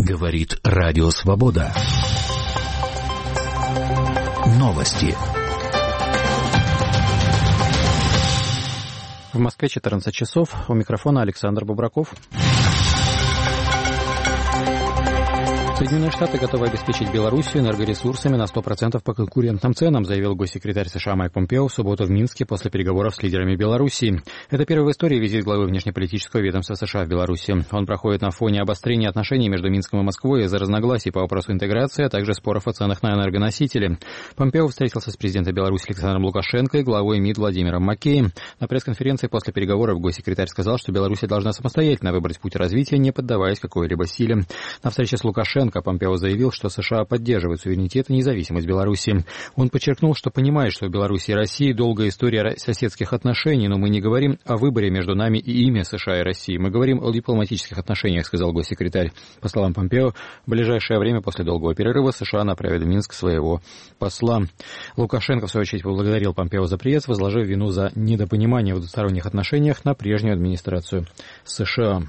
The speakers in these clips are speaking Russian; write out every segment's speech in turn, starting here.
Говорит Радио Свобода. Новости. В Москве 14 часов. У микрофона Александр Бубраков. Соединенные Штаты готовы обеспечить Белоруссию энергоресурсами на 100% по конкурентным ценам, заявил госсекретарь США Майк Помпео в субботу в Минске после переговоров с лидерами Белоруссии. Это первый в истории визит главы внешнеполитического ведомства США в Белоруссии. Он проходит на фоне обострения отношений между Минском и Москвой из-за разногласий по вопросу интеграции, а также споров о ценах на энергоносители. Помпео встретился с президентом Беларуси Александром Лукашенко и главой МИД Владимиром Макеем. На пресс-конференции после переговоров госсекретарь сказал, что Беларусь должна самостоятельно выбрать путь развития, не поддаваясь какой-либо силе. На встрече с Лукашенко Помпео заявил, что США поддерживают суверенитет и независимость Беларуси. Он подчеркнул, что понимает, что в Беларуси и России долгая история соседских отношений, но мы не говорим о выборе между нами и ими, США и Россией. Мы говорим о дипломатических отношениях, сказал госсекретарь. По словам Помпео, в ближайшее время после долгого перерыва США направят в Минск своего посла. Лукашенко, в свою очередь, поблагодарил Помпео за приезд, возложив вину за недопонимание в двусторонних отношениях на прежнюю администрацию США.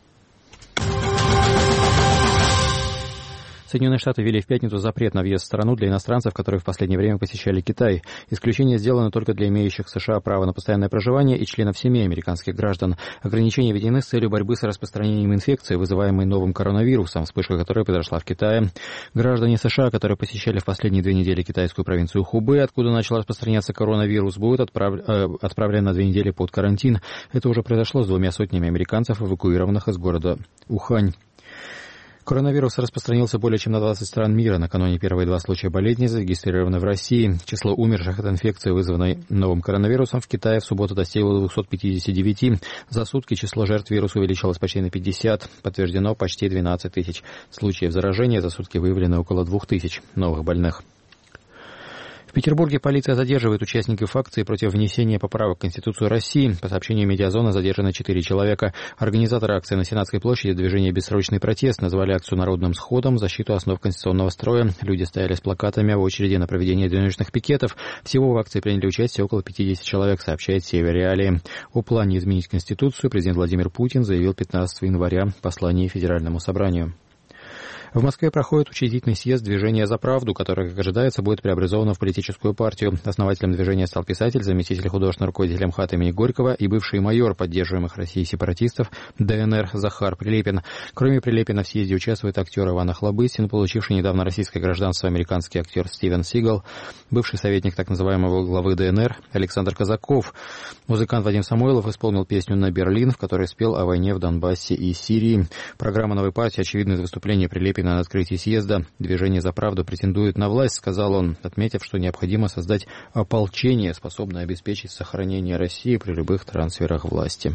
Соединенные Штаты ввели в пятницу запрет на въезд в страну для иностранцев, которые в последнее время посещали Китай. Исключение сделано только для имеющих в США право на постоянное проживание и членов семей американских граждан. Ограничения введены с целью борьбы с распространением инфекции, вызываемой новым коронавирусом, вспышка которой произошла в Китае. Граждане США, которые посещали в последние 2 недели китайскую провинцию Хубэй, откуда начал распространяться коронавирус, будут отправлены на 2 недели под карантин. Это уже произошло с 2 сотнями американцев, эвакуированных из города Ухань. Коронавирус распространился более чем на 20 стран мира. Накануне первые 2 случая болезни зарегистрированы в России. Число умерших от инфекции, вызванной новым коронавирусом, в Китае в субботу достигло 259. За сутки число жертв вируса увеличилось почти на 50. Подтверждено почти 12 тысяч случаев заражения. За сутки выявлено около 2000 новых больных. В Петербурге полиция задерживает участников акции против внесения поправок в Конституцию России. По сообщению «Медиазона» задержано 4 человека. Организаторы акции на Сенатской площади движения «Бессрочный протест» назвали акцию народным сходом в защиту основ конституционного строя. Люди стояли с плакатами в очереди на проведение одиночных пикетов. Всего в акции приняли участие около 50 человек, сообщает «Север Реалии». О плане изменить Конституцию президент Владимир Путин заявил 15 января в послании Федеральному собранию. В Москве проходит учредительный съезд «Движение за правду», который, как ожидается, будет преобразовано в политическую партию. Основателем движения стал писатель, заместитель художественного руководителя МХАТ имени Горького и бывший майор поддерживаемых Россией сепаратистов ДНР Захар Прилепин. Кроме Прилепина в съезде участвует актер Иван Охлобыстин, получивший недавно российское гражданство американский актер Стивен Сигал, бывший советник так называемого главы ДНР Александр Казаков. Музыкант Вадим Самойлов исполнил песню «На Берлин», в которой спел о войне в Донбассе и Сирии. Программа новой партии очевидно из выступления Прилепина на открытии съезда. «Движение за правду претендует на власть», сказал он, отметив, что необходимо создать ополчение, способное обеспечить сохранение России при любых трансферах власти.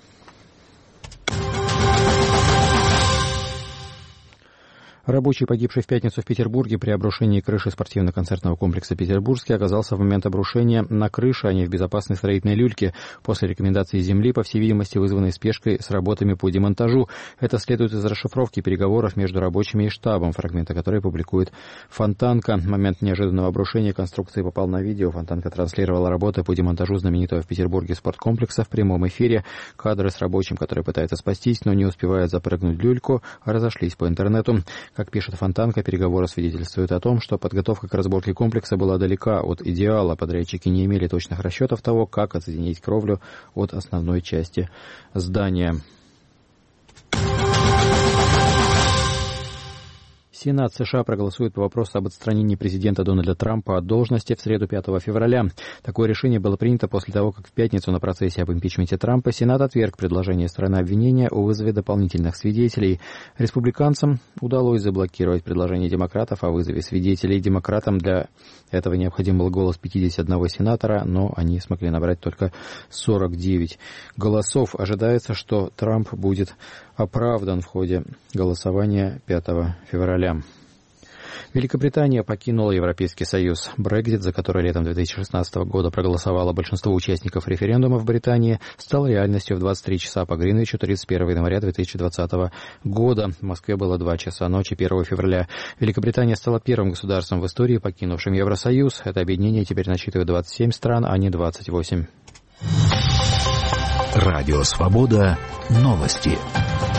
Рабочий, погибший в пятницу в Петербурге при обрушении крыши спортивно-концертного комплекса «Петербургский», оказался в момент обрушения на крыше, а не в безопасной строительной люльке. После рекомендации Земли, по всей видимости, вызванной спешкой с работами по демонтажу. Это следует из расшифровки переговоров между рабочими и штабом, фрагменты которой публикует Фонтанка. В момент неожиданного обрушения конструкции попал на видео. Фонтанка транслировала работы по демонтажу знаменитого в Петербурге спорткомплекса в прямом эфире. Кадры с рабочим, который пытается спастись, но не успевает запрыгнуть в люльку, разошлись по интернету. Как пишет Фонтанка, переговоры свидетельствуют о том, что подготовка к разборке комплекса была далека от идеала. Подрядчики не имели точных расчетов того, как отсоединить кровлю от основной части здания. Сенат США проголосует по вопросу об отстранении президента Дональда Трампа от должности в среду 5 февраля. Такое решение было принято после того, как в пятницу на процессе об импичменте Трампа Сенат отверг предложение стороны обвинения о вызове дополнительных свидетелей. Республиканцам удалось заблокировать предложение демократов о вызове свидетелей. Демократам для этого необходим был голос 51 сенатора, но они смогли набрать только 49 голосов. Ожидается, что Трамп будет оправдан в ходе голосования 5 февраля. Великобритания покинула Европейский Союз. Брексит, за который летом 2016 года проголосовало большинство участников референдума в Британии, стал реальностью в 23 часа по Гринвичу 31 января 2020 года. В Москве было 2 часа ночи 1 февраля. Великобритания стала первым государством в истории, покинувшим Евросоюз. Это объединение теперь насчитывает 27 стран, а не 28. Радио «Свобода». Новости.